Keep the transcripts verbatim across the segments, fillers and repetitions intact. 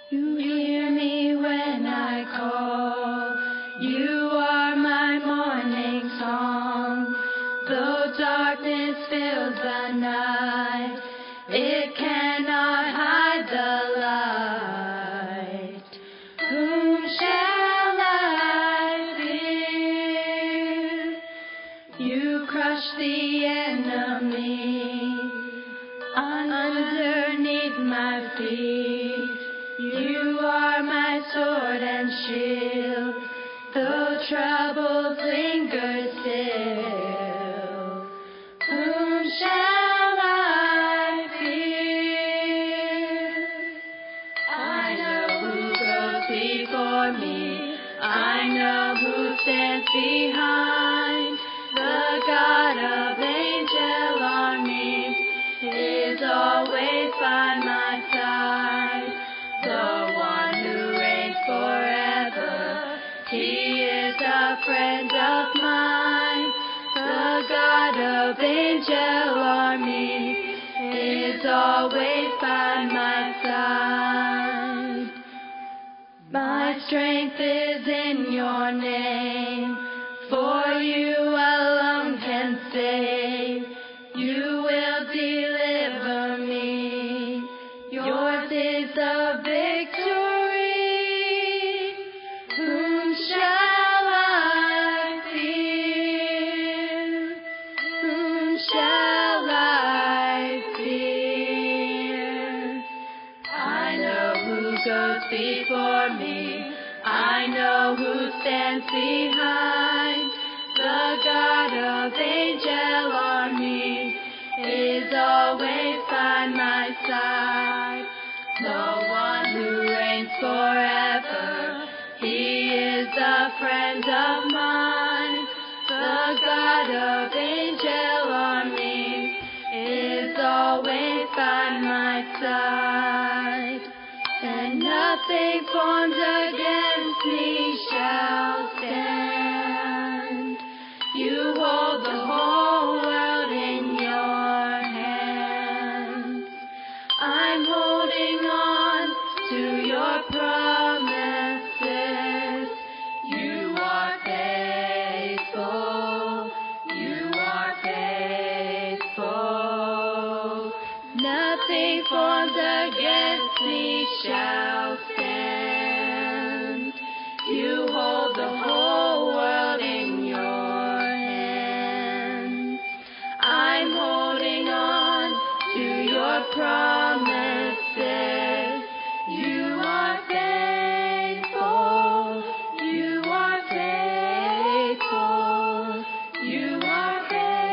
You hear me when I call. You are my morning song. Though darkness fills the night, it cannot hide the light. Whom shall I fear? You crush the enemy underneath my feet. You are my sword and shield, though trouble lingers still. Whom shall I fear? I know who goes before me. I know who stands behind. The God of angel armies is always by my side. The one who reigns forever, he is a friend of mine. The God of angel armies is always by my side. My strength is in your name, for you alone can save. You will deliver me. Yours is the victory. Whom shall I fear? Whom shall I fear? I know who goes before me. I know who stands behind. The God of angel armies is always by my side. The one who reigns forever, he is a friend of mine. The God of angel armies is always by my side. And nothing formed against me shall stand. You hold the whole world in your hands. I'm holding on to your promises. You are faithful. You are faithful. Nothing formed against me shall stand. You hold the whole world in your hands. I'm holding on to your promises. You are faithful. You are faithful. You are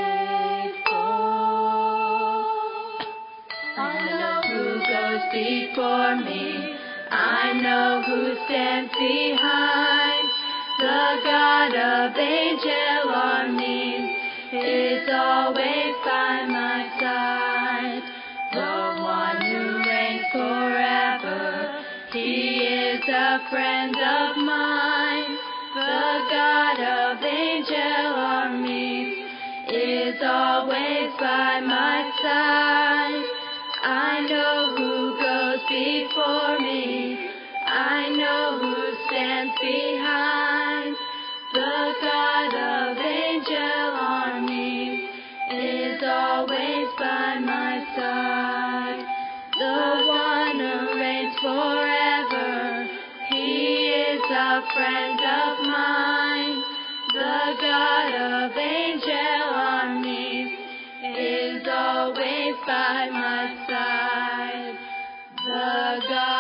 faithful. I know who goes before me. I know who stands behind. The God of angel armies is always by my side. The one who reigns forever, he is a friend of mine. The God of angel armies is always by my side. I know who goes before me. I know who stands behind. The God of angel armies is always by my side. The one who reigns forever, he is a friend of mine. The God of angel armies is always by my side. The God